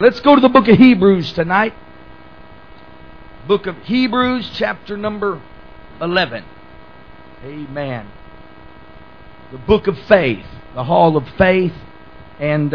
Let's go to the book of Hebrews tonight. Book of Hebrews, chapter number 11. Amen. The book of faith, the hall of faith. And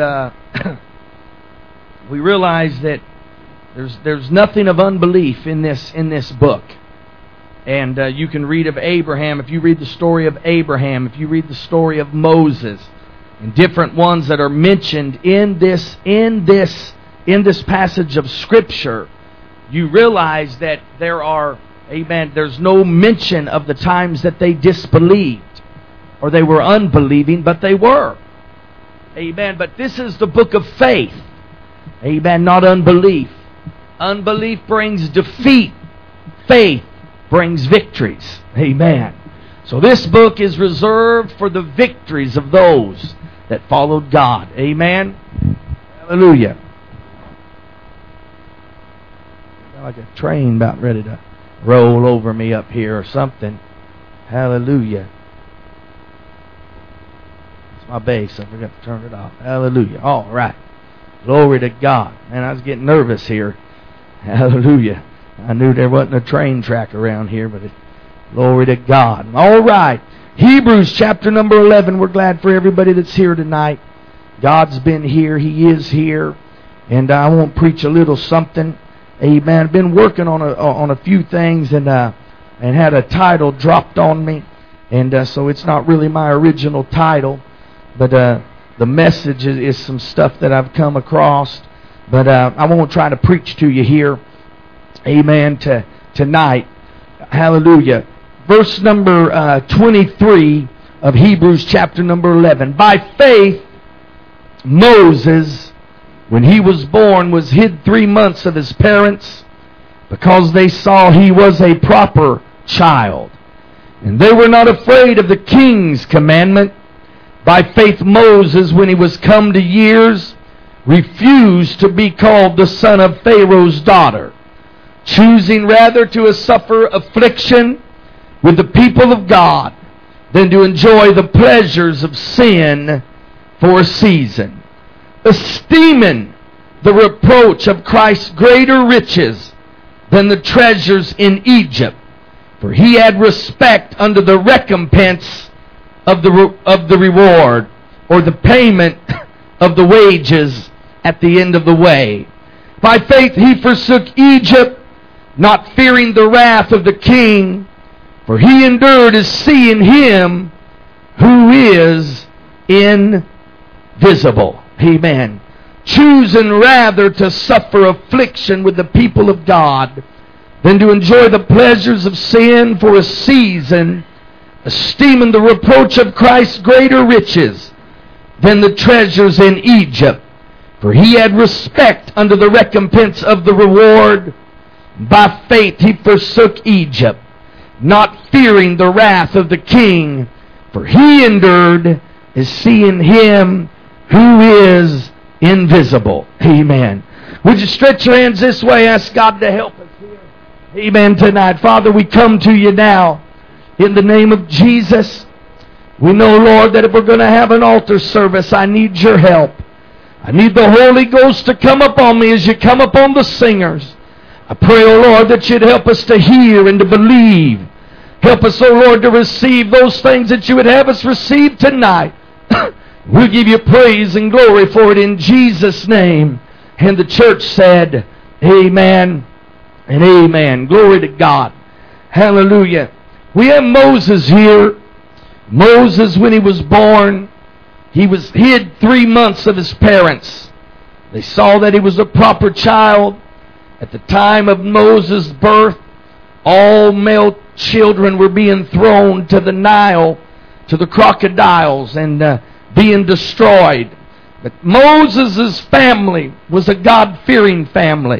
we realize that there's nothing of unbelief in this book. And you can read of Abraham. If you read the story of Abraham, if you read the story of Moses, and different ones that are mentioned in this passage of Scripture, you realize that there's no mention of the times that they disbelieved or they were unbelieving, but they were. Amen. But this is the book of faith. Amen. Not unbelief. Unbelief brings defeat. Faith brings victories. Amen. So this book is reserved for the victories of those that followed God. Amen. Hallelujah. Like a train about ready to roll over me up here or something. Hallelujah. It's my bass. I forgot to turn it off. Hallelujah. All right. Glory to God. Man, I was getting nervous here. Hallelujah. I knew there wasn't a train track around here, but glory to God. All right. Hebrews chapter number 11. We're glad for everybody that's here tonight. God's been here. He is here. And I won't preach a little something. Amen. I've been working on a few things and had a title dropped on me. And so it's not really my original title. But the message is some stuff that I've come across. But I won't try to preach to you here. Amen. Tonight. Hallelujah. Verse number 23 of Hebrews chapter number 11. By faith, Moses, when he was born, was hid 3 months of his parents because they saw he was a proper child. And they were not afraid of the king's commandment. By faith, Moses, when he was come to years, refused to be called the son of Pharaoh's daughter, choosing rather to suffer affliction with the people of God than to enjoy the pleasures of sin for a season, esteeming the reproach of Christ greater riches than the treasures in Egypt, for he had respect unto the recompense of the reward, or the payment of the wages at the end of the way. By faith he forsook Egypt, not fearing the wrath of the king, for he endured as seeing him who is invisible. Amen. Choosing rather to suffer affliction with the people of God than to enjoy the pleasures of sin for a season, esteeming the reproach of Christ greater riches than the treasures in Egypt, for he had respect unto the recompense of the reward. By faith he forsook Egypt, not fearing the wrath of the king, for he endured as seeing him who is invisible. Amen. Would you stretch your hands this way? Ask God to help us here. Amen tonight. Father, we come to you now in the name of Jesus. We know, Lord, that if we're going to have an altar service, I need your help. I need the Holy Ghost to come upon me as you come upon the singers. I pray, O Lord, that you'd help us to hear and to believe. Help us, O Lord, to receive those things that you would have us receive tonight. We'll give you praise and glory for it in Jesus' name. And the church said, amen and amen. Glory to God. Hallelujah. We have Moses here. Moses, when he was born, he was hid 3 months of his parents. They saw that he was a proper child. At the time of Moses' birth, all male children were being thrown to the Nile, to the crocodiles, and being destroyed. But Moses' family was a God-fearing family.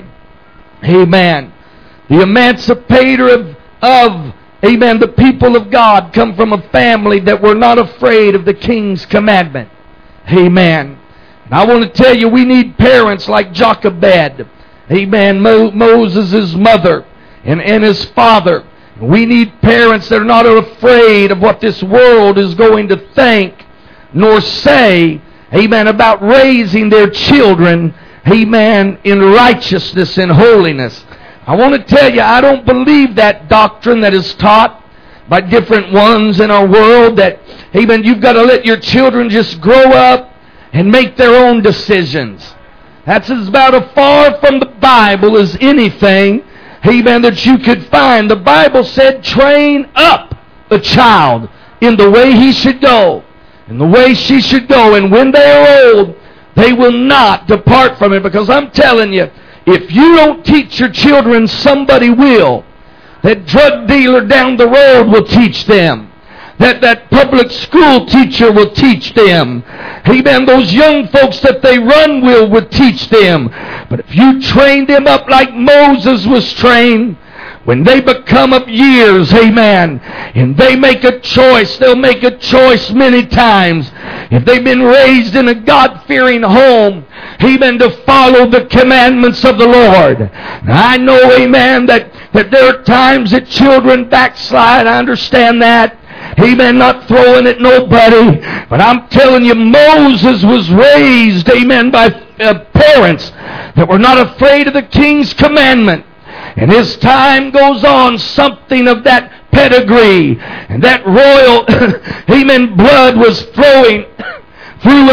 Amen. The emancipator of amen, the people of God come from a family that were not afraid of the king's commandment. Amen. And I want to tell you, we need parents like Jochebed. Amen. Moses' mother and his father. We need parents that are not afraid of what this world is going to think nor say, amen, about raising their children, amen, in righteousness and holiness. I want to tell you, I don't believe that doctrine that is taught by different ones in our world that, amen, you've got to let your children just grow up and make their own decisions. That's about as far from the Bible as anything, amen, that you could find. The Bible said, train up a child in the way he should go, in the way she should go, and when they are old, they will not depart from it. Because I'm telling you, if you don't teach your children, somebody will. That drug dealer down the road will teach them. That public school teacher will teach them. Amen. Those young folks that they run will teach them. But if you train them up like Moses was trained, when they become of years, amen, and they make a choice, they'll make a choice many times. If they've been raised in a God-fearing home, amen, to follow the commandments of the Lord. Now, I know, amen, that there are times that children backslide. I understand that. Amen, not throwing at nobody. But I'm telling you, Moses was raised, amen, by parents that were not afraid of the king's commandment. And as time goes on, something of that pedigree and that royal, amen, blood was flowing through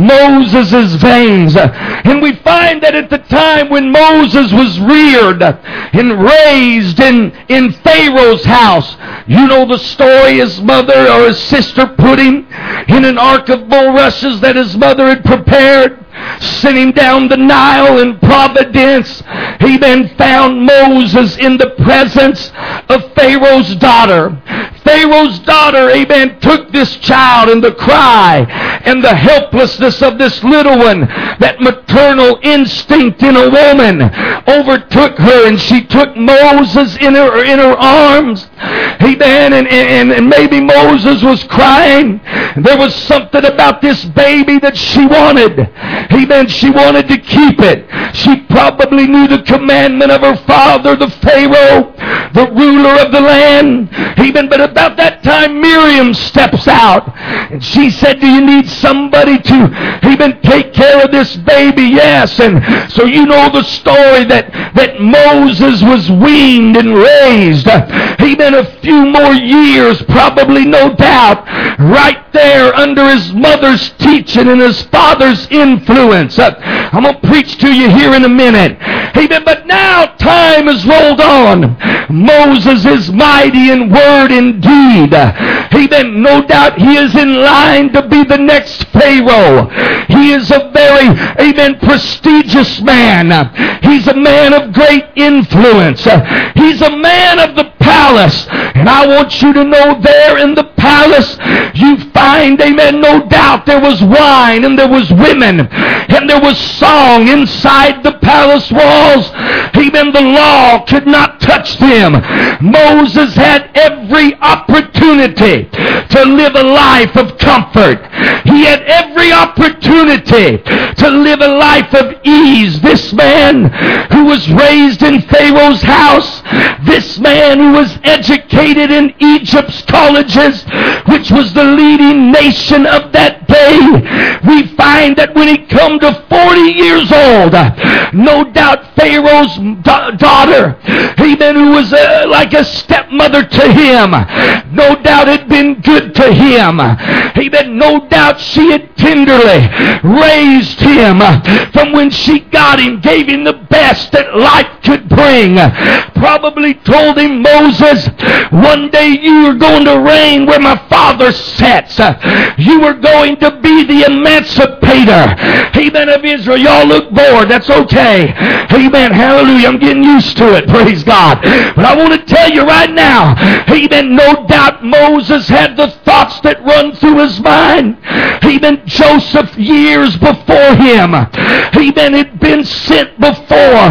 Moses' veins. And we find that at the time when Moses was reared and raised in Pharaoh's house, you know the story, his mother or his sister put him in an ark of bulrushes that his mother had prepared, sent him down the Nile in Providence. He then found Moses in the presence of Pharaoh's daughter. Pharaoh's daughter, amen, took this child, and the cry and the helplessness of this little one, that maternal instinct in a woman overtook her, and she took Moses in her arms. Amen. And maybe Moses was crying. There was something about this baby that she wanted. Amen. She wanted to keep it. She probably knew the commandment of her father, the Pharaoh, the ruler of the land. Amen. But about that time, Miriam steps out, and she said, do you need somebody to, amen, take care of this baby? Yes. And so you know the story that Moses was weaned and raised. Amen. A few more years, probably, no doubt, right there under his mother's teaching and his father's influence. I'm going to preach to you here in a minute. Amen. But now time has rolled on. Moses is mighty in word and deed. Amen. No doubt he is in line to be the next Pharaoh. He is a very, amen, prestigious man. He's a man of great influence. He's a man of the palace. And I want you to know, there in the palace you find, amen, no doubt there was wine and there was women and there was song inside the palace walls. Amen. The law could not touch them. Moses had every opportunity to live a life of comfort. He had every opportunity to live a life of ease. This man who was raised in Pharaoh's house, this man who was educated in Egypt's colleges, which was the leading nation of that day, we find that when he come to 40 years old, no doubt Pharaoh's daughter, amen, who was like a stepmother to him, no doubt had been good to him. Amen. No doubt she had tenderly raised him from when she got him, gave him the best that life could bring. Probably told him, Moses, one day you are going to reign where my father sits. You are going to be the emancipator, amen, of Israel. Y'all look bored. That's okay. Amen. Hallelujah. I'm getting used to it. Praise God. But I want to tell you right now, amen, no doubt Moses had the thoughts that run through his mind. Amen. Joseph, years before him, amen, had been sent before. He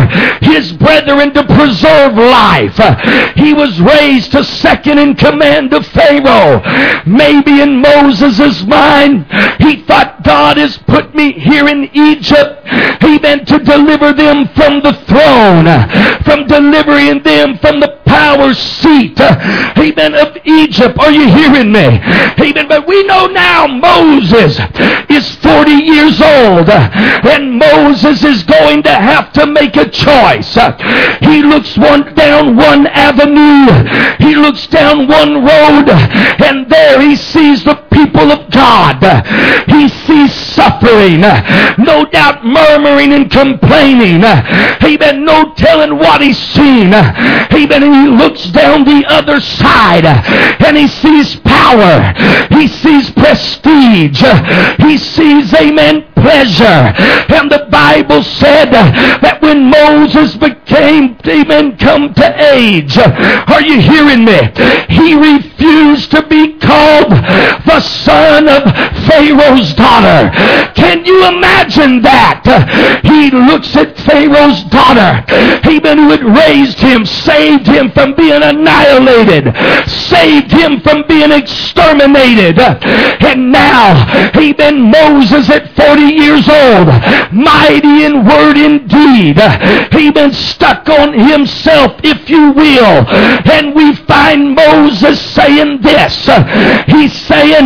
his brethren to preserve life. He was raised to second in command of Pharaoh. Maybe in Moses' mind, he thought, God has put me here in Egypt, amen, to deliver them from the throne, from delivering them from the power seat, amen, of Egypt. Are you hearing me? Amen. But we know now Moses is 40 years old, and Moses is going to have to make a choice. He looks down one avenue, he looks down one road, and there he sees the people of God. He sees suffering, no doubt murmuring and complaining. Amen. No telling what he's seen. Amen. And he looks down the other side and he sees power. He sees prestige. He sees, amen, pleasure. And the Bible said that when Moses became, amen, come to age, are you hearing me? He refused to be called the son of Pharaoh's daughter. Can you imagine that? He looks at Pharaoh's daughter, amen, who had raised him, saved him from being annihilated, saved him from being exterminated. And now, amen, Moses at 40 years old, mighty in word and deed, amen, stuck on himself, if you will. And we find Moses saying this. He's saying,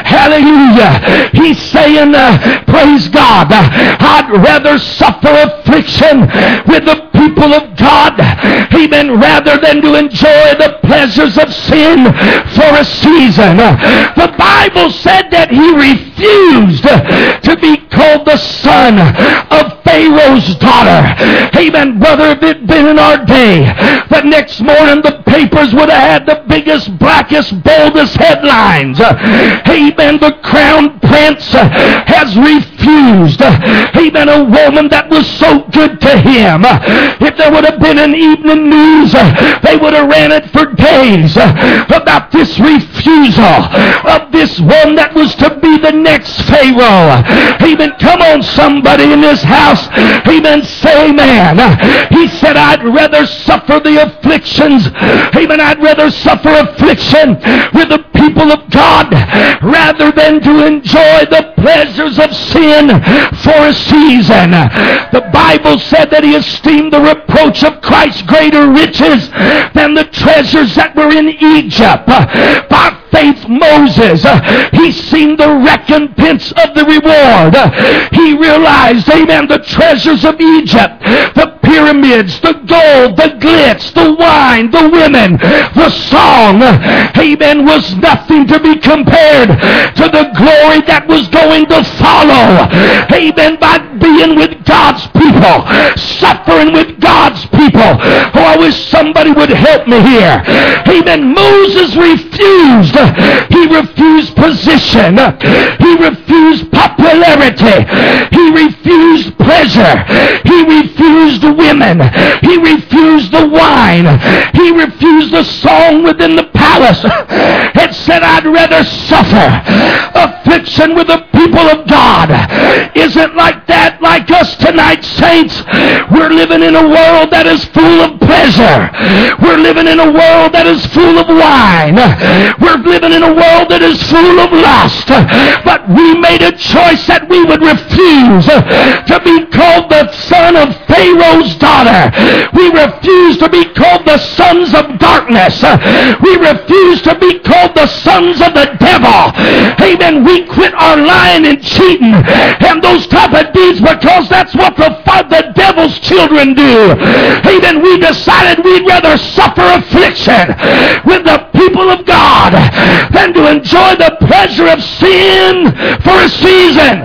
hallelujah. He's saying, praise God, I'd rather suffer affliction with the people of God, amen, rather than to enjoy the pleasures of sin for a season. The Bible said that he refused to be called the son of Pharaoh's daughter. Amen. Brother, if it had been in our day, the next morning the papers would have had the biggest, blackest, boldest headlines. Amen. The crown prince has refused, amen, a woman that was so good to him. If there would have been an evening news, they would have ran it for days about this refusal of this one that was to be the next Pharaoh. Amen. Come on, somebody in this house. Amen. Say amen. He said, I'd rather suffer the afflictions. Amen. I'd rather suffer affliction with the people of God rather than to enjoy the pleasures of sin for a season. The Bible said that he esteemed the reproach of Christ greater riches than the treasures that were in Egypt. By faith, Moses, he seen the recompense of the reward. He realized, amen, the treasures of Egypt, the pyramids, the gold, the glitz, the wine, the women, the song, amen, was nothing to be compared to the glory that was going to follow, amen, by being with God's people, suffering with God's people. Oh, I wish somebody would help me here. Amen. Moses refused. He refused position. He refused popularity. He refused pleasure. He refused women. He refused the wine. He refused the song within the palace. It said, I'd rather suffer affliction with the people of God. Isn't like that like us tonight, saints? We're living in a world that is full of pleasure. We're living in a world that is full of wine. We're living in a world that is full of lust. But we made a choice that we would refuse to be called the son of Pharaoh's daughter. We refuse to be called the sons of darkness. We refuse to be called the sons of the devil. Amen. We quit our lying and cheating and those type of deeds because that's what the devil's children do. Amen. We decided we'd rather suffer affliction with the people of God than to enjoy the pleasure of sin for a season.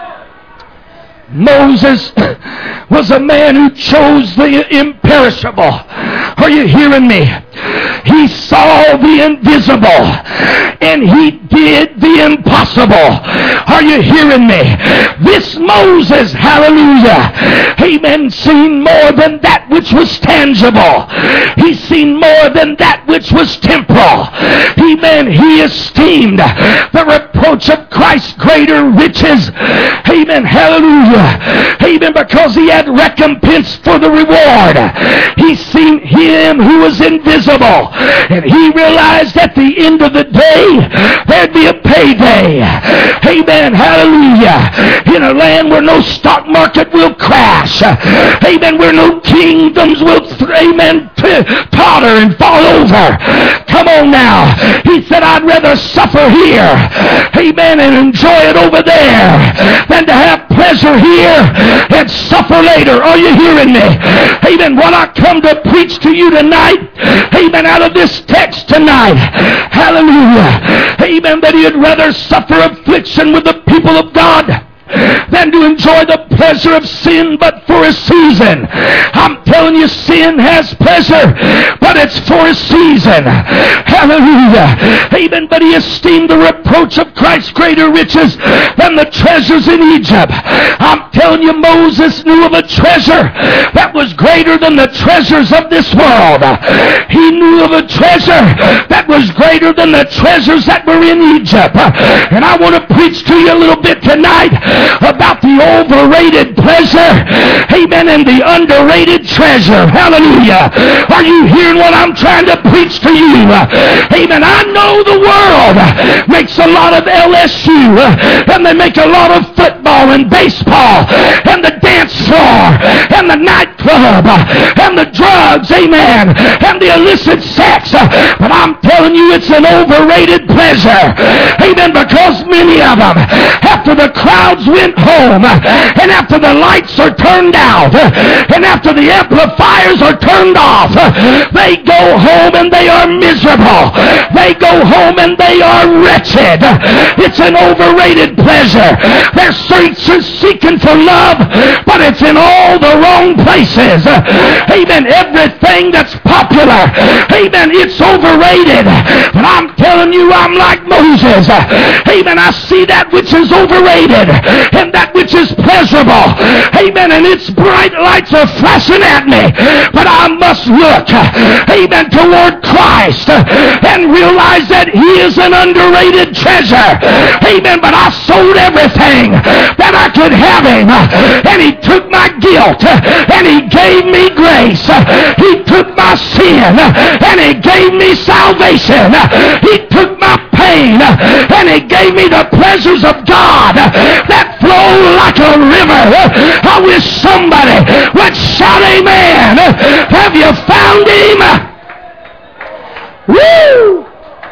Moses was a man who chose the imperishable. Are you hearing me? He saw the invisible, and he did did the impossible. Are you hearing me? This Moses, hallelujah, amen, seen more than that which was tangible. He's seen more than that which was temporal. Amen. He esteemed the reproach of Christ's greater riches. Amen. Hallelujah. Amen. Because he had recompense for the reward. He seen him who was invisible. And he realized at the end of the day, there'd be a payday. Amen. Hallelujah. In a land where no stock market will crash. Amen. Where no kingdoms will, amen, totter and fall over. Come on now. He said, I'd rather suffer here, amen, and enjoy it over there than to have pleasure here and suffer later. Are you hearing me? Amen. What I come to preach to you tonight, amen, out of this text tonight, hallelujah, amen, that he'd rather suffer affliction with the people of God than to enjoy the pleasure of sin but for a season. I'm telling you, sin has pleasure, but it's for a season. Hallelujah. Amen. But he esteemed the reproach of Christ's greater riches than the treasures in Egypt. I'm telling you, Moses knew of a treasure that was greater than the treasures of this world. He knew of a treasure that was greater than the treasures that were in Egypt. And I want to preach to you a little bit tonight about the overrated pleasure, amen, and the underrated treasure. Hallelujah. Are you hearing what I'm trying to preach to you? Amen. I know the world makes a lot of LSU, and they make a lot of football and baseball, and the dance floor, and the nightclub, and the drugs, amen, and the illicit sex. But I'm telling you, it's an overrated pleasure. Amen. Because many of them, after the crowds went home, and after the lights are turned out, and after the amplifiers are turned off, they go home and they are miserable. They go home and they are wretched. It's an overrated pleasure. They're seeking for love, but it's in all the wrong places. Amen. Everything that's popular, amen, it's overrated. But I'm telling you, I'm like Moses. Amen. I see that which is overrated and that which is pleasurable. Amen. And its bright lights are flashing at me. But I must look, amen, toward Christ and realize that he is an underrated treasure. Amen. But I sold everything that I could have him. And he took my guilt and he gave me grace. He took my sin and he gave me salvation. He took my pain and he gave me the pleasures of God that flow like a river. I wish somebody would shout amen. Have you found him? Woo!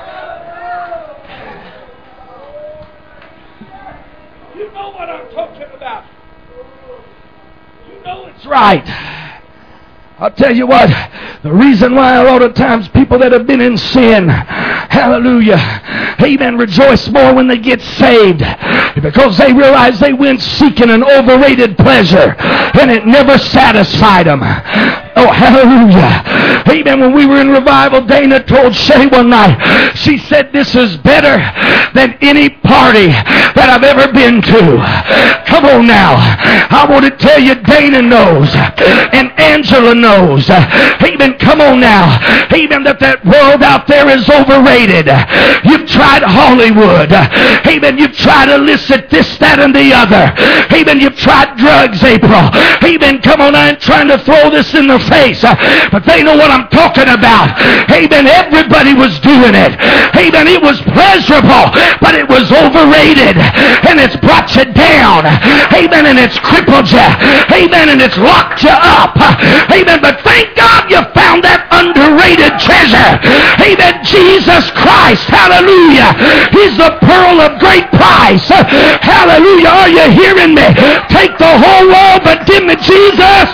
You know what I'm talking about. You know it's right. I'll tell you what, the reason why a lot of times people that have been in sin, hallelujah, amen, rejoice more when they get saved, because they realize they went seeking an overrated pleasure and it never satisfied them. Oh, hallelujah. Amen. When we were in revival, Dana told Shay one night, she said, this is better than any party that I've ever been to. Come on now. I want to tell you, Dana knows and Angela knows. Amen. Come on now. Amen. That world out there is overrated. You've tried Hollywood. Amen. You've tried illicit this, that, and the other. Amen. You've tried drugs, April. Amen. Come on, I ain't trying to throw this in the face, but they know what I'm talking about. Amen. Everybody was doing it. Amen. It was pleasurable, but it was overrated, and it's brought you down. Amen. And it's crippled you. Amen. And it's locked you up. Amen. But thank God you found that underrated treasure. Amen. Jesus Christ. Hallelujah. He's the pearl of great price. Hallelujah. Are you hearing me? Take the whole world, but give me Jesus.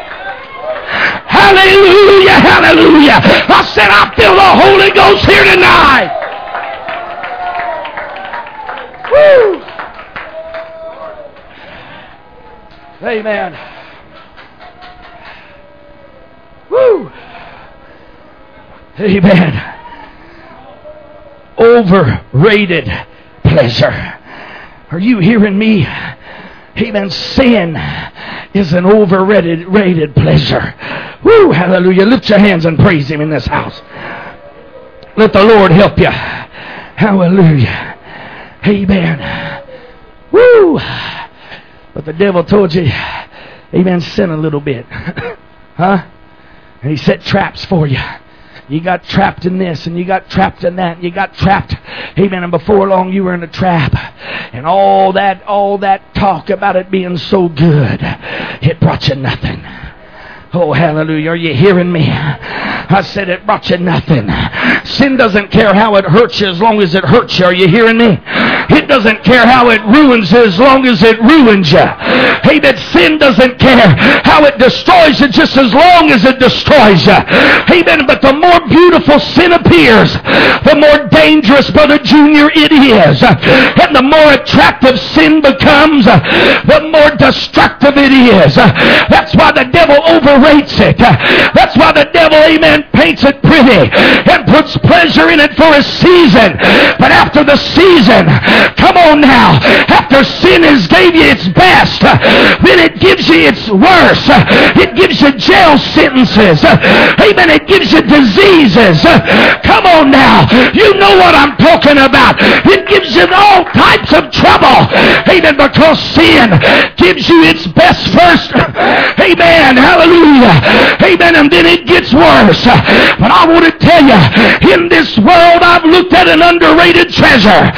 Hallelujah, hallelujah. I said I feel the Holy Ghost here tonight. Woo. Amen. Woo. Amen. Overrated pleasure. Are you hearing me? Amen. Sin is an overrated pleasure. Woo, hallelujah. Lift your hands and praise Him in this house. Let the Lord help you. Hallelujah. Amen. Woo. But the devil told you, amen, sin a little bit. Huh? And he set traps for you. You got trapped in this and you got trapped in that. And you got trapped. Amen. And before long you were in a trap. And all that talk about it being so good, it brought you nothing. Oh, hallelujah. Are you hearing me? I said it brought you nothing. Sin doesn't care how it hurts you as long as it hurts you. Are you hearing me? It doesn't care how it ruins you as long as it ruins you. Hey, that sin doesn't care how it destroys you just as long as it destroys you. Amen. But the more beautiful sin appears, the more dangerous, Brother Junior, it is. And the more attractive sin becomes, the more destructive it is. That's why the devil overrates it. That's why the devil, amen, paints it pretty and puts pleasure in it for a season. But after the season, come on now, after sin has gave you its best, then it gives you its worst. It gives you jail sentences. Amen. It gives you diseases. Come on now. You know what I'm talking about. It gives you all types of trouble. Amen. Because sin gives you its best first. Amen. Hallelujah. Amen. And then it gets worse. But I want to tell you, in this world I've looked at an underrated treasure.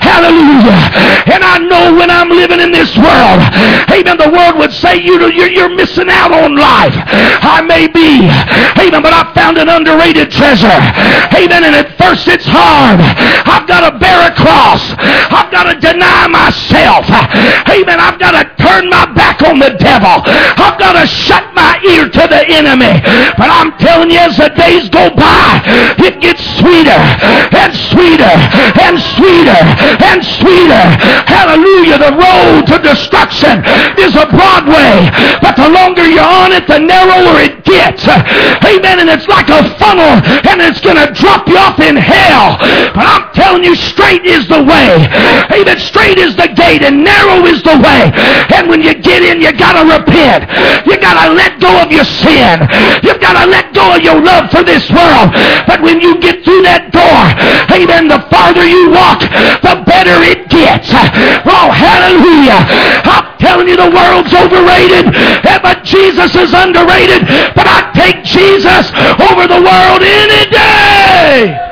Hallelujah. And I know when I'm living in this world, amen, the world would say you're missing out on life. I may be. Amen. But I found an underrated treasure. Amen. And at first it's hard. I've got to bear a cross. I've got to deny myself. Amen. I've got to turn my back on the devil. I've got to shut my ear to the enemy. But I'm telling you, as the days go by, it gets sweeter and sweeter and sweeter and sweeter. Hallelujah. The road to destruction is a broad way, but the longer you're on it, the narrower it gets. Amen. And it's like a funnel, and it's going to drop you off in hell. But I'm telling you, straight is the way. Amen. Straight is the gate, and narrow is the way. And when you get in, you got to repent. You got to let go of your sin. You've got to let go of your love for this world. But when you get through that door, amen, the farther you walk, the better it gets. Oh, hallelujah. I'm telling you, the world's overrated, but Jesus is underrated. But I take Jesus over the world any day.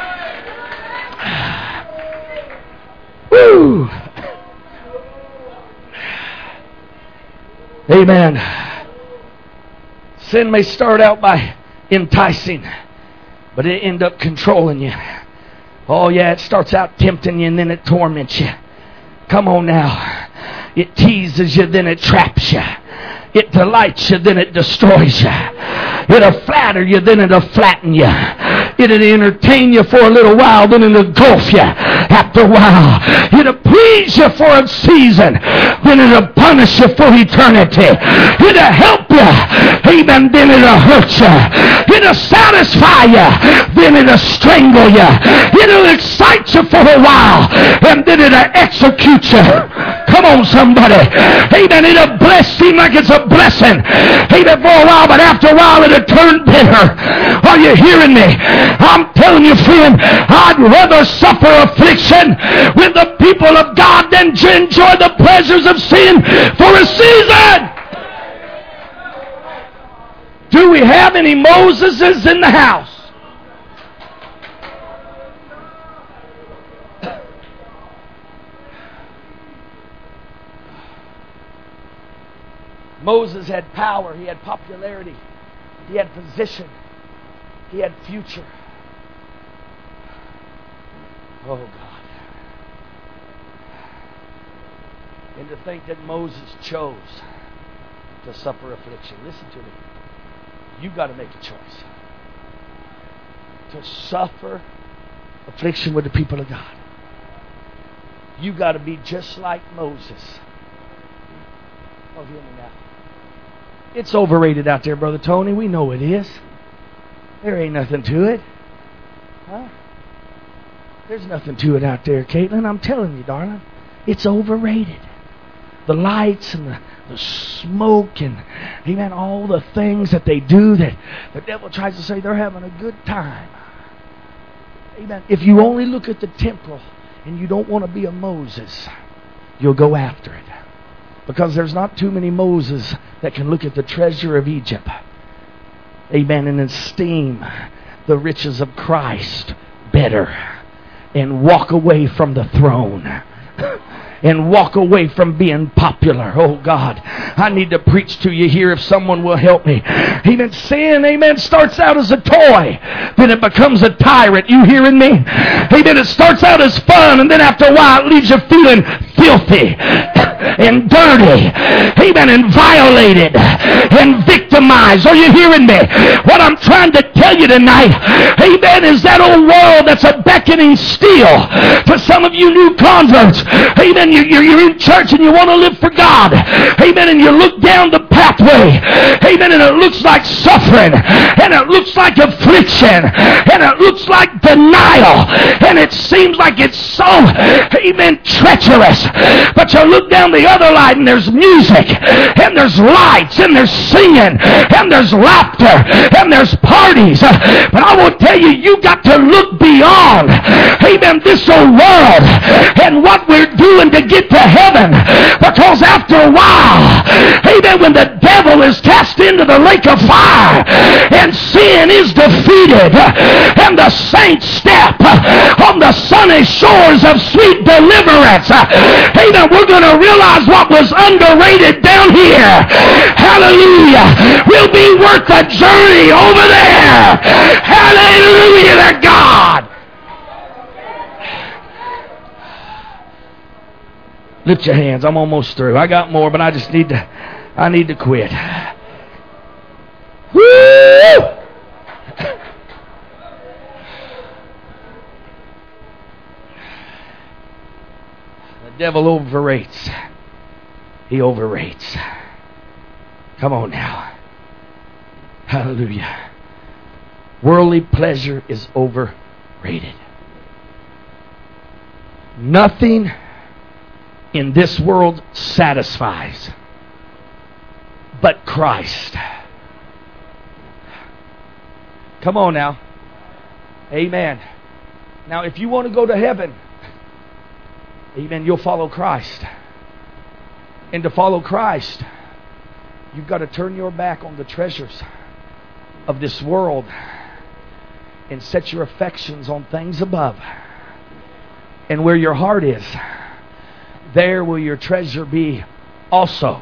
Woo. Amen. Sin may start out by enticing, but it end up controlling you. Oh yeah, it starts out tempting you and then it torments you. Come on now. It teases you, then it traps you. It delights you, then it destroys you. It'll flatter you, then it'll flatten you. It'll entertain you for a little while, then it'll engulf you after a while. It'll please you for a season, then it'll punish you for eternity. It'll help you, amen, then it'll hurt you. It'll satisfy you, then it'll strangle you. It'll excite you for a while, and then it'll execute you. Come on, somebody. Amen. It'll seem like it's a blessing. Amen, for a while, but after a while it'll turn bitter. Are you hearing me? I'm telling you, friend, I'd rather suffer affliction with the people of God than to enjoy the pleasures of sin for a season. Do we have any Moseses in the house? Moses had power, he had popularity, he had position, he had future. Oh God. And to think that Moses chose to suffer affliction. Listen to me. You've got to make a choice. To suffer affliction with the people of God. You've got to be just like Moses. Oh, hear me now. It's overrated out there, Brother Tony. We know it is. There ain't nothing to it. Huh? There's nothing to it out there, Caitlin. I'm telling you, darling. It's overrated. The lights and the smoke and, amen, all the things that they do that the devil tries to say they're having a good time. Amen. If you only look at the temporal and you don't want to be a Moses, you'll go after it. Because there's not too many Moses that can look at the treasure of Egypt, amen, and esteem the riches of Christ better and walk away from the throne. And walk away from being popular. Oh God, I need to preach to you here if someone will help me. Amen. Sin, amen, starts out as a toy. Then it becomes a tyrant. You hearing me? Amen. It starts out as fun, and then after a while it leaves you feeling filthy and dirty. Amen. And violated and victimized. Are you hearing me? What I'm trying to tell you tonight, amen, is that old world that's a beckoning steel to some of you new converts. Amen. You're in church and you want to live for God. Amen. And you look down the pathway. Amen. And it looks like suffering. And it looks like affliction. And it looks like denial. And it seems like it's so, amen, treacherous. But you look down the other line and there's music. And there's lights. And there's singing. And there's laughter. And there's parties. But I will tell you, you got to look beyond, amen, this old world and what we're doing to get to heaven. Because after a while, amen, when the devil is cast into the lake of fire and sin is defeated and the saints step on the sunny shores of sweet deliverance, amen, we're going to realize what was underrated down here, hallelujah, will be worth the journey over there. Hallelujah to God. Lift your hands. I'm almost through. I got more, but I need to quit. Woo! The devil overrates. He overrates. Come on now. Hallelujah. Worldly pleasure is overrated. Nothing in this world satisfies but Christ. Come on now. Amen. Now if you want to go to heaven, amen, you'll follow Christ. And to follow Christ, you've got to turn your back on the treasures of this world and set your affections on things above. And where your heart is, there will your treasure be also.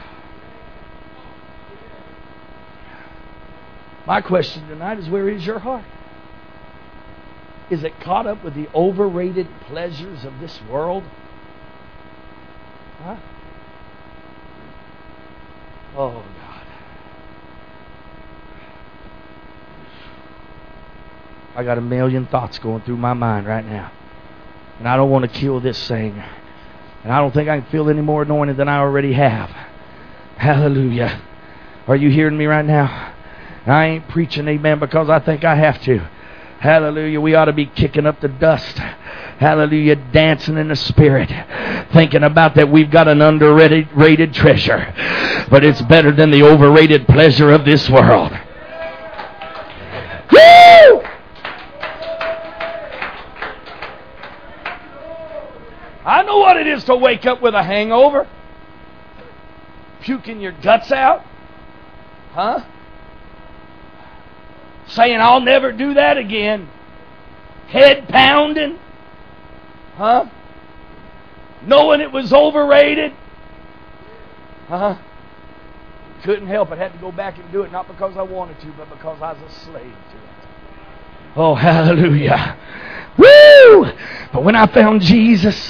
My question tonight is, where is your heart? Is it caught up with the overrated pleasures of this world? Huh? Oh, God. I got a million thoughts going through my mind right now. And I don't want to kill this thing. And I don't think I can feel any more anointed than I already have. Hallelujah. Are you hearing me right now? I ain't preaching, amen, because I think I have to. Hallelujah. We ought to be kicking up the dust. Hallelujah. Dancing in the Spirit. Thinking about that we've got an underrated treasure. But it's better than the overrated pleasure of this world. Woo! I know what it is to wake up with a hangover. Puking your guts out. Huh? Saying, I'll never do that again. Head pounding. Huh? Knowing it was overrated. Huh? Couldn't help it. Had to go back and do it. Not because I wanted to, but because I was a slave to it. Oh, hallelujah. Woo! But when I found Jesus...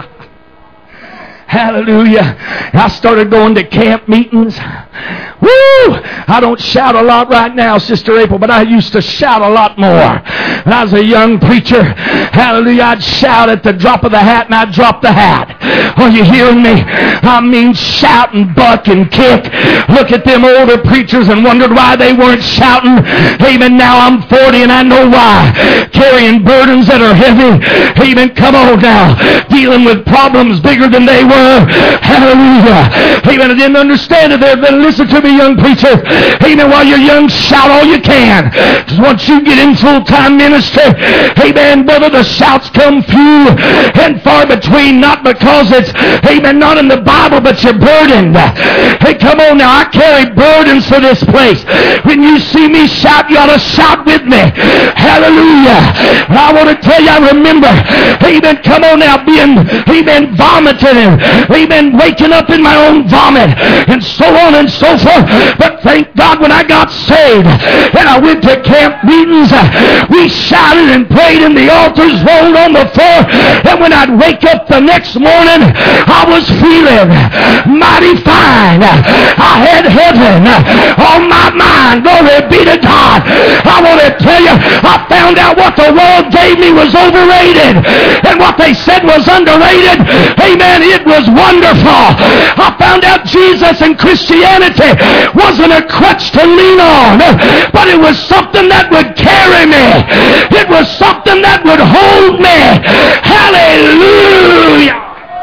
Hallelujah. I started going to camp meetings. Woo! I don't shout a lot right now, Sister April, but I used to shout a lot more. When I was a young preacher, Hallelujah. I'd shout at the drop of the hat, and I'd drop the hat. Are you hearing me? I mean, shout and buck and kick. Look at them older preachers and wondered why they weren't shouting. Amen. Now I'm 40 and I know why. Carrying burdens that are heavy. Amen. Come on now. Dealing with problems bigger than they were. Hallelujah. Amen. I didn't understand it there. Then listen to me, young preacher. Amen. While you're young, shout all you can. Because once you get in full-time ministry, amen, brother, the shouts come few and far between. Not because it's, amen, not in the Bible, but you're burdened. Hey, come on now. I carry burdens for this place. When you see me shout, you ought to shout with me. Hallelujah. And I want to tell you, I remember, amen, come on now, being, amen, vomiting and, amen, waking up in my own vomit and so on and so forth. But thank God when I got saved and I went to camp meetings, we shouted and prayed and the altars rolled on the floor. And when I'd wake up the next morning, I was feeling mighty fine. I had heaven on my mind. Glory be to God. I want to tell you, I found out what the world gave me was overrated and what they said was underrated. Amen. It was wonderful. I found out Jesus and Christianity wasn't a crutch to lean on, but it was something that would carry me. It was something that would hold me. Hallelujah.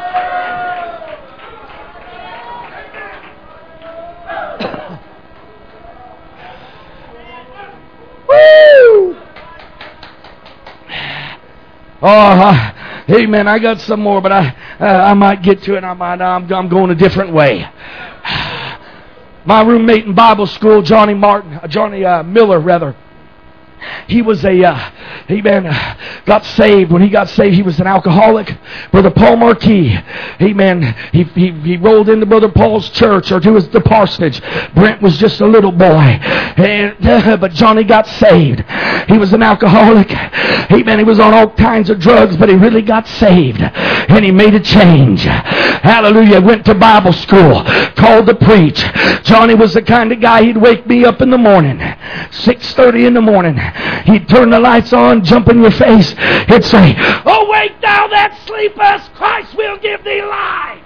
Woo! Oh, amen. I got some more, but I might get to it. I'm going a different way. My roommate in Bible school, Johnny Miller, he was got saved. When he got saved, he was an alcoholic. Brother Paul Marquis, amen, he rolled into Brother Paul's church or to the parsonage. Brent was just a little boy, but Johnny got saved. He was an alcoholic. Amen. He was on all kinds of drugs, but he really got saved, and he made a change. Hallelujah. Went to Bible school, called to preach. Johnny was the kind of guy, he'd wake me up in the morning, 6:30 in the morning. He'd turn the lights on, jump in your face. He'd say, "Awake thou that sleepest, Christ will give thee life."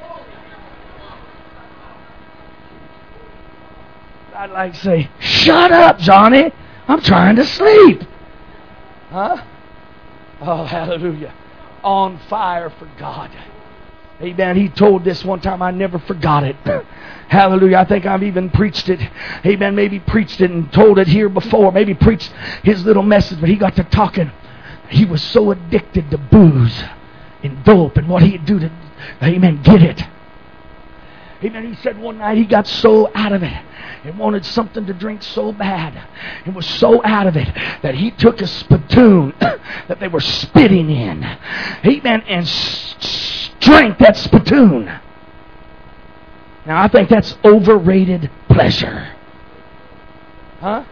I'd like to say, "Shut up, Johnny. I'm trying to sleep." Huh? Oh, hallelujah. On fire for God. Amen. He told this one time. I never forgot it. Hallelujah. I think I've even preached it. Amen. Maybe preached it and told it here before. Maybe preached his little message. But he got to talking. He was so addicted to booze and dope and what he'd do to, amen, get it. Amen. He said one night he got so out of it and wanted something to drink so bad and was so out of it that he took a spittoon that they were spitting in. Amen. And drank that spittoon. Now, I think that's overrated pleasure. Huh?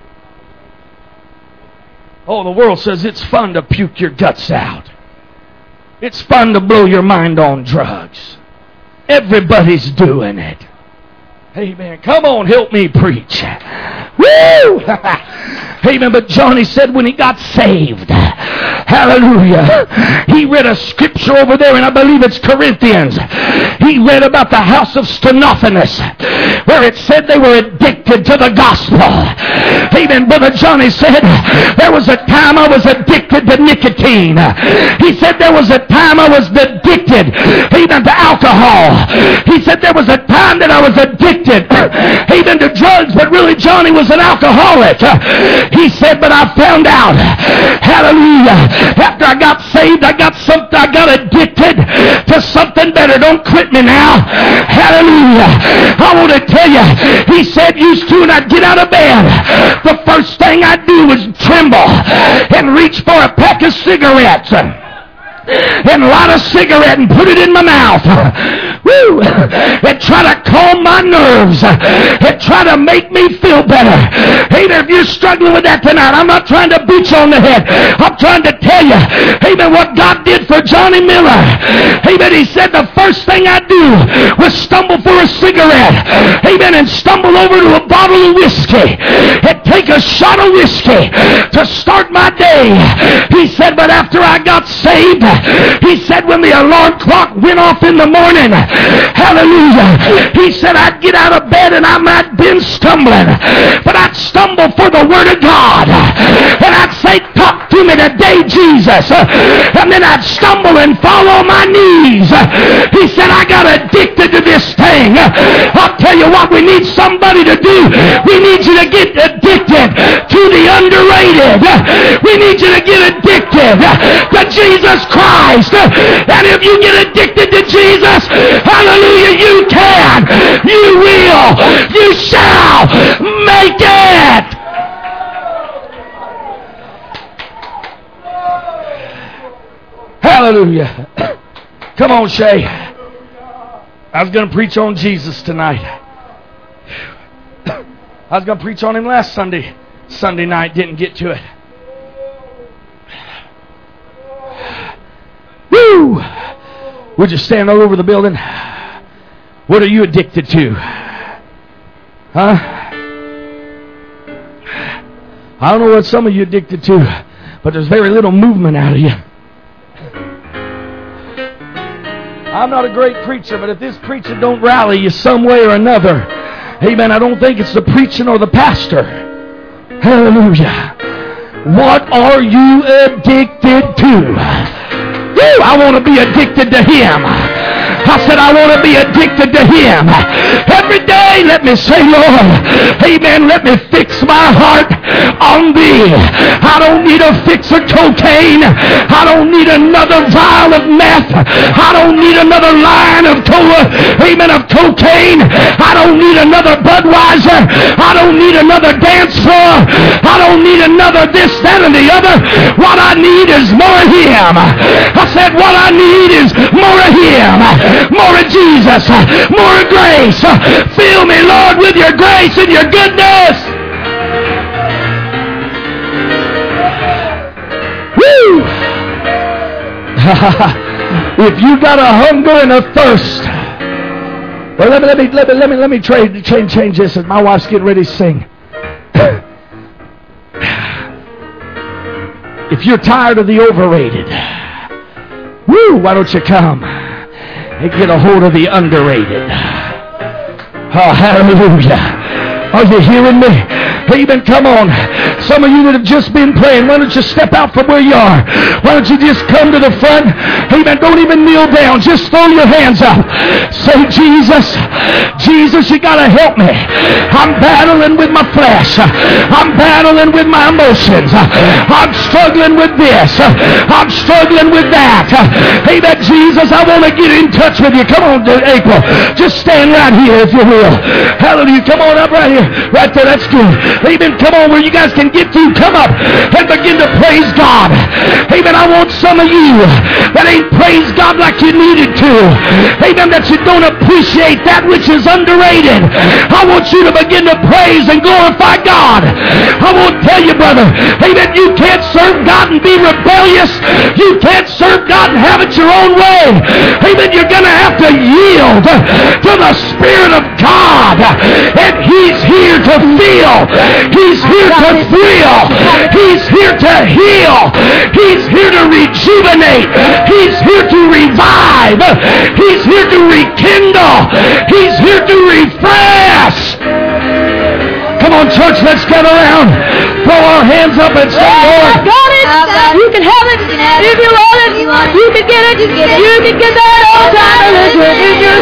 Oh, the world says it's fun to puke your guts out. It's fun to blow your mind on drugs. Everybody's doing it. Amen. Come on, help me preach. Woo! Amen. But Johnny said when he got saved, hallelujah, he read a scripture over there, and I believe it's Corinthians. He read about the house of Stephanus, where it said they were addicted to the gospel. Amen. Brother Johnny said, there was a time I was addicted to nicotine. He said there was a time I was addicted, amen, to alcohol. He said there was a time that I was addicted, amen, to drugs, but really Johnny was an alcoholic. He said, but I found out, hallelujah, after I got saved, I got addicted to something better. Don't quit me now. Hallelujah. I want to tell you, he said, used to, and I'd get out of bed, the first thing I'd do was tremble and reach for a pack of cigarettes and light a cigarette and put it in my mouth. Woo! And try to calm my nerves and try to make me feel better. Amen. If you're struggling with that tonight, I'm not trying to beat you on the head. I'm trying to tell you, amen, what God did for Johnny Miller. Amen. He said the first thing I do was stumble for a cigarette. Amen. And stumble over to a bottle of whiskey and take a shot of whiskey to start my day. He said, but after I got saved, he said, when the alarm clock went off in the morning, hallelujah, he said, I'd get out of bed and I might have been stumbling, but I'd stumble for the Word of God. And I'd say, talk to me today, Jesus. And then I'd stumble and fall on my knees. He said, I got addicted to this thing. I'll tell you what we need somebody to do. We need you to get addicted to the underrated. We need you to get addicted to Jesus Christ. And if you get addicted to Jesus, hallelujah, you can, you will, you shall make it. Hallelujah. Come on, Shay. I was going to preach on Jesus tonight. I was going to preach on him last Sunday night. Didn't get to it. Woo! Would you stand all over the building? What are you addicted to? Huh? I don't know what some of you are addicted to, but there's very little movement out of you. I'm not a great preacher, but if this preacher don't rally you some way or another, amen, I don't think it's the preaching or the pastor. Hallelujah. What are you addicted to? Woo, I want to be addicted to Him. I said, I want to be addicted to Him. Every day, let me say, Lord, amen, let me fix my heart on Thee. I don't need a fix of cocaine. I don't need another vial of meth. I don't need another line of cocaine. I don't need another Budweiser. I don't need another dance floor. I don't need another this, that, and the other. What I need is more of Him. I said, what I need is more of Him. More of Jesus, more of grace. Fill me, Lord, with your grace and your goodness. Woo! If you got a hunger and a thirst, well, let me change this. As my wife's getting ready to sing. If you're tired of the overrated, woo! Why don't you come and get a hold of the underrated? Oh, hallelujah. Are you hearing me? Amen. Come on. Some of you that have just been praying, why don't you step out from where you are? Why don't you just come to the front? Amen. Don't even kneel down. Just throw your hands up. Say, Jesus, Jesus, you got to help me. I'm battling with my flesh. I'm battling with my emotions. I'm struggling with this. I'm struggling with that. Amen. Jesus, I want to get in touch with you. Come on, April. Just stand right here if you will. Hallelujah. Come on up right here. Right there. That's good. Amen. Come on, where you guys can get to. Come up and begin to praise God. Amen. I want some of you that ain't praised God like you needed to. Amen. That you don't appreciate that which is underrated. I want you to begin to praise and glorify God. I won't tell you, brother. Amen. You can't serve God and be rebellious. You can't serve God and have it your own way. Amen. You're going to have to yield to the Spirit of God. And He's here to feel. He's here to thrill. He's here to heal. He's here to rejuvenate. He's here to revive. He's here to rekindle. He's here to refresh. Come on, church, let's get around. Throw our hands up and say, Lord, I got it. You can have it. If you want it, you can get it. You can get that old time religion in your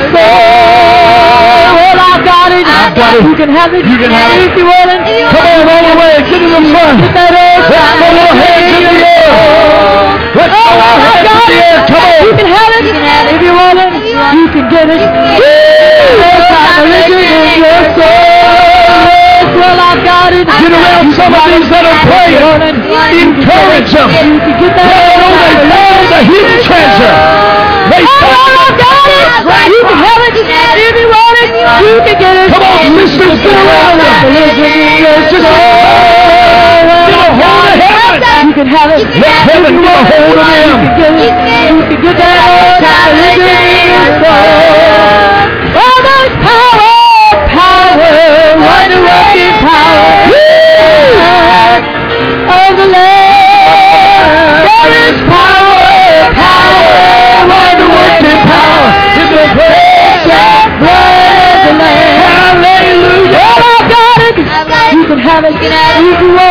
soul. Well, I've got it. I've got it. You can have it. You can have it. If you want it. Come on, all the way. Get in the front. Get that old Let's time throw our hands in the air. Let's throw our hands in the air. Come on. You can have it. If you want it, you can get it. Old time religion in your soul. Well, I've got it. Get around some of these that are praying. Encourage them. Let them know they found the hidden treasure. They found I've got it. You can have it. If you want it, you can get it. Come on, sisters, get around them. Just get a hold of heaven. You can have it. Let heaven get a hold of them. You can get that old time religion in your soul. Oh, there's power, wonder-working power. If you want